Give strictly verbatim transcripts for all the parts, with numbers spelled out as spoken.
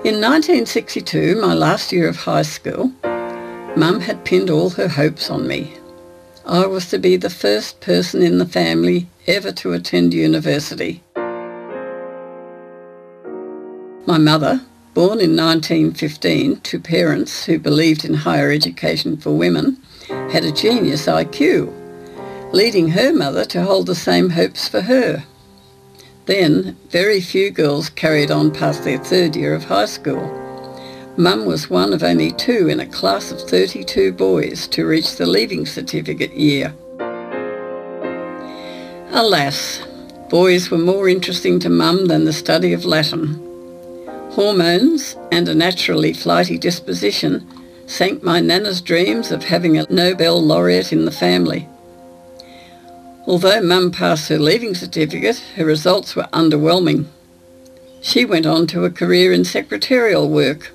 In nineteen sixty-two, my last year of high school, Mum had pinned all her hopes on me. I was to be the first person in the family ever to attend university. My mother, born in nineteen fifteen to parents who believed in higher education for women, had a genius I Q, leading her mother to hold the same hopes for her. Then, very few girls carried on past their third year of high school. Mum was one of only two in a class of thirty-two boys to reach the Leaving Certificate year. Alas, boys were more interesting to Mum than the study of Latin. Hormones and a naturally flighty disposition sank my Nana's dreams of having a Nobel laureate in the family. Although Mum passed her Leaving Certificate, her results were underwhelming. She went on to a career in secretarial work.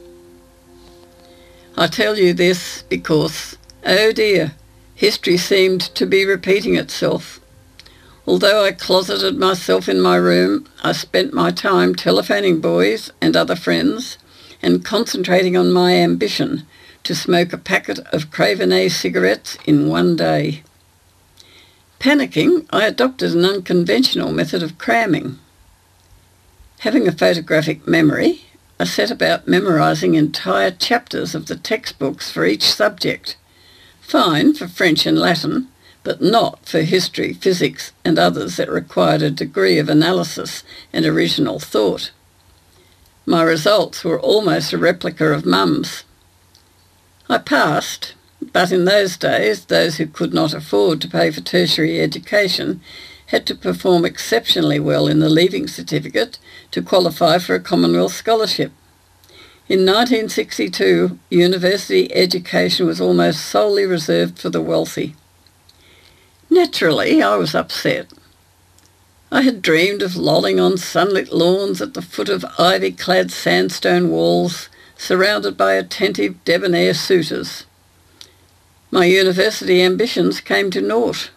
I tell you this because, oh dear, history seemed to be repeating itself. Although I closeted myself in my room, I spent my time telephoning boys and other friends and concentrating on my ambition to smoke a packet of Cravenet cigarettes in one day. Panicking, I adopted an unconventional method of cramming. Having a photographic memory, I set about memorising entire chapters of the textbooks for each subject. Fine for French and Latin, but not for history, physics and others that required a degree of analysis and original thought. My results were almost a replica of Mum's. I passed, but in those days those who could not afford to pay for tertiary education had to perform exceptionally well in the Leaving Certificate to qualify for a Commonwealth scholarship. In nineteen sixty-two, university education was almost solely reserved for the wealthy. Naturally, I was upset. I had dreamed of lolling on sunlit lawns at the foot of ivy-clad sandstone walls, surrounded by attentive, debonair suitors. My university ambitions came to naught.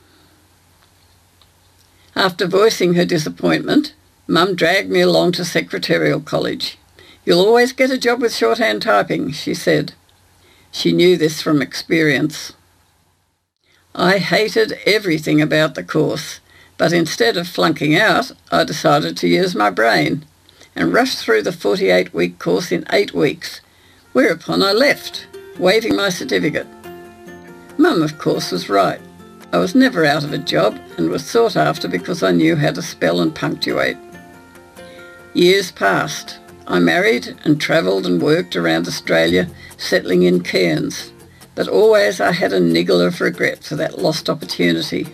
After voicing her disappointment, Mum dragged me along to secretarial college. "You'll always get a job with shorthand typing," she said. She knew this from experience. I hated everything about the course, but instead of flunking out, I decided to use my brain and rushed through the forty-eight week course in eight weeks, whereupon I left, waving my certificate. Mum, of course, was right. I was never out of a job and was sought after because I knew how to spell and punctuate. Years passed. I married and travelled and worked around Australia, settling in cairns. But always I had a niggle of regret for that lost opportunity.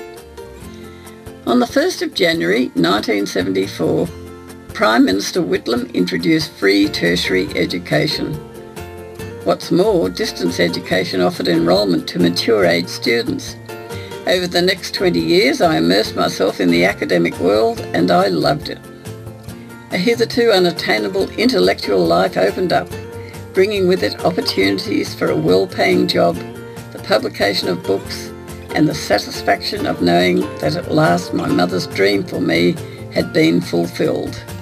On the first of January nineteen seventy-four, Prime Minister Whitlam introduced free tertiary education. What's more, distance education offered enrolment to mature-age students. Over the next twenty years, I immersed myself in the academic world and I loved it. A hitherto unattainable intellectual life opened up, bringing with it opportunities for a well-paying job, the publication of books, and the satisfaction of knowing that at last my mother's dream for me had been fulfilled.